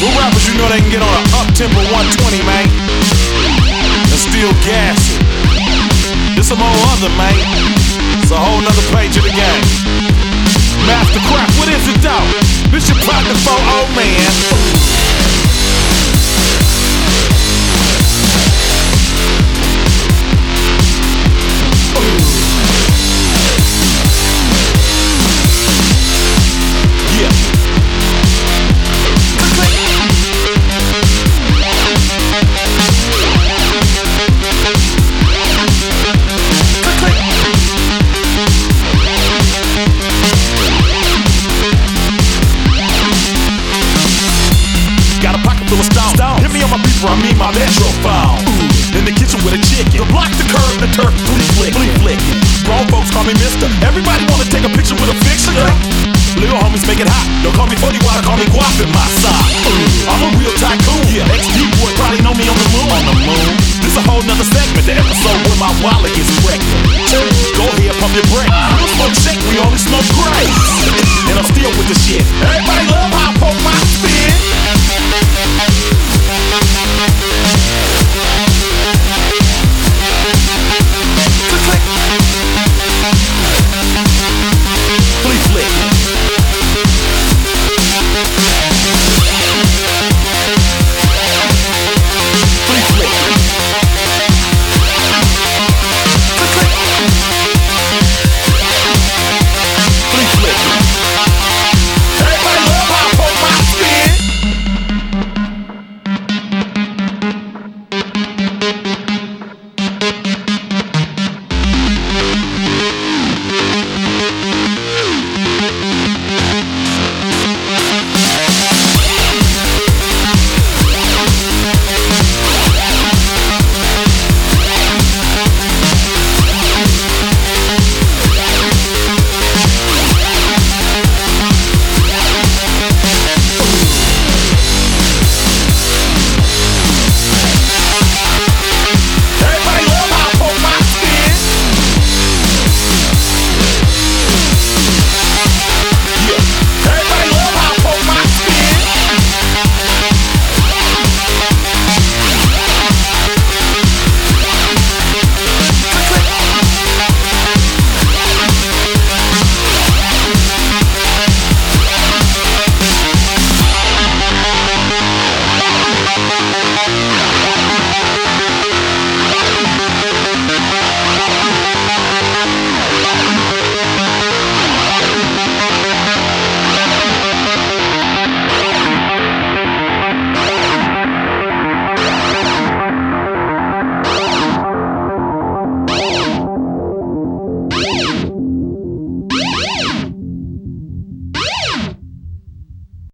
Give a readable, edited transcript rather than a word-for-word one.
Who rappers you know they can get on a up-tempo 120, man, and still gas it? This some whole other, man. It's a whole nother page of the game. Mastercraft, what is it though? This your partner for old man. Hit me on my beeper, I mean my metrophone. In the kitchen with a chicken. The block, the curb, the turf, flea flick. Grown folks call me mister. Everybody wanna take a picture with a fixture. Little homies make it hot. Don't call me 40 water, call me guap in my sock. I'm a real tycoon. XD boy probably know me on the moon. This a whole nother segment. The episode where my wallet gets wrecked. Go ahead, pump your brakes. We don't smoke shake, we only smoke grapes. And I'm still with the shit. Everybody love